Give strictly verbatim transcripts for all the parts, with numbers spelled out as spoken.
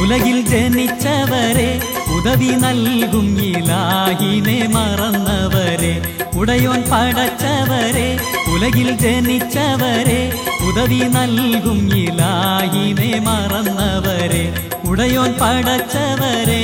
ഉലകിൽ ജനിച്ചവരെ ഉദവി നൽകും ഇലാഹിനെ മറന്നവരെ ഉടയോൻ പടച്ചവരെ ഉലകിൽ ജനിച്ചവരെ ഉദവി നൽകും ഇലാഹിനെ മറന്നവരെ ഉടയോൻ പടച്ചവരെ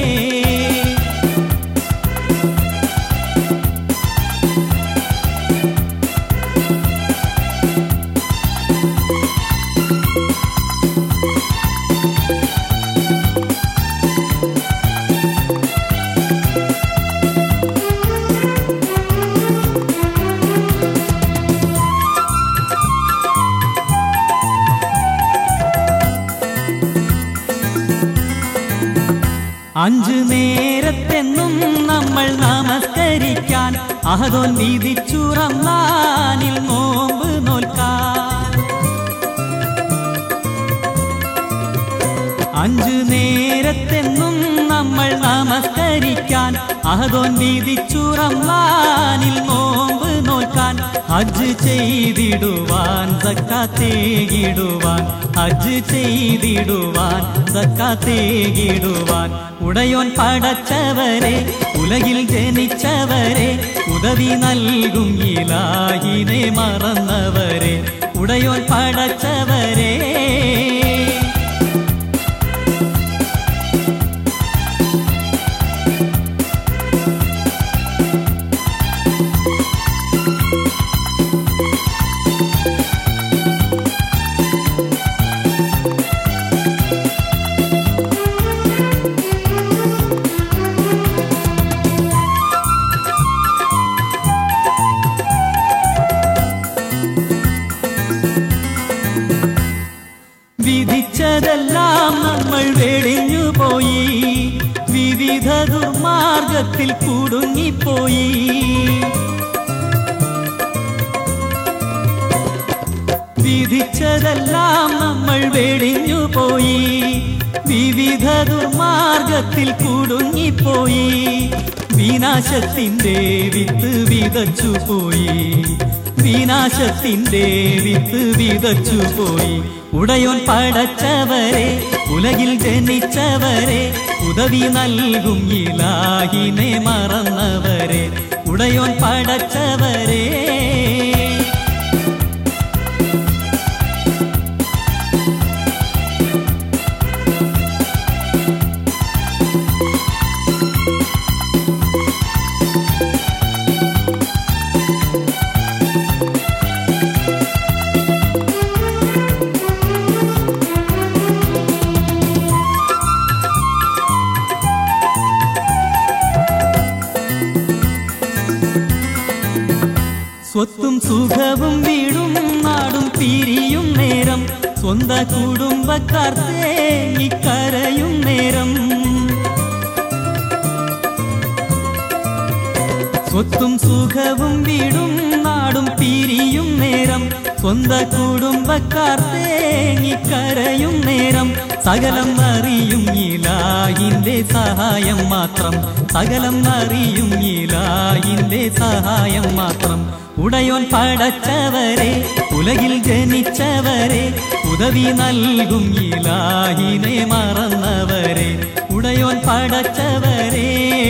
അഞ്ചു നേരത്തെന്നും നമ്മൾ നമസ്കരിക്കാൻ അഹദോൻ വിധിച്ചു റമളാനിൽ നോമ്പ് നോൽക്കാൻ. അഞ്ചു നേരത്തെന്നും നമ്മൾ നമസ്കരിക്കാൻ അഹദോൻ വിധിച്ചു റമളാനിൽ നോമ്പ് നോൽക്കാൻ. ഹജ്ജ് ചെയ്തിടുവാൻ സക്കാത്തേകിടുവാൻ ഹജ്ജ് ചെയ്തിടുവാൻ സക്കാത്തേകിടുവാൻ ഉടയോൻ പടച്ചവരെ ഉലകിൽ ജനിച്ചവരെ ഉദവി നൽകും ഇലാഹിനെ മറന്നവരെ ഉടയോൻ പടച്ചവരെ വിധിച്ചതെല്ലാം നമ്മൾ വെടിഞ്ഞുപോയി വിവിധ ദുർമാർഗത്തിൽ കുടുങ്ങിപ്പോയി. വിധിച്ചതെല്ലാം നമ്മൾ വെടിഞ്ഞുപോയി വിവിധ ദുർമാർഗത്തിൽ കുടുങ്ങിപ്പോയി. വിനാശത്തിന്റെ വിത്ത് വിതച്ചുപോയി വിനാശത്തിന്റെ വിത്ത് വിതച്ചുപോയി. ഉടയോൻ പടച്ചവരെ ഉലകിൽ ജനിച്ചവരെ ഉദവി നൽകും ഇലാഹിനെ മറന്നവരെ ഉടയോൻ പടച്ചവരെ സ്വത്തും സുഖവും വീടും നാടും പിരിയും നേരം സ്വന്ത കുടുംബക്കാർ തേങ്ങിക്കരയും നേരം. സ്വത്തും സുഖവും വീടും നാടും പിരിയും നേരം സ്വന്ത കുടുംബക്കാർ തേങ്ങിക്കരയും നേരം. സകലം അറിയും ഇലാഹിന്റെ സഹായം മാത്രം സകലം അറിയും ഇലാഹിന്റെ സഹായം മാത്രം ഉടയോൻ പടച്ചവരെ ഉലകിൽ ജനിച്ചവരെ ഉദവി നൽകും ഇലാഹിനെ മറന്നവരെ ഉടയോൻ പടച്ചവരെ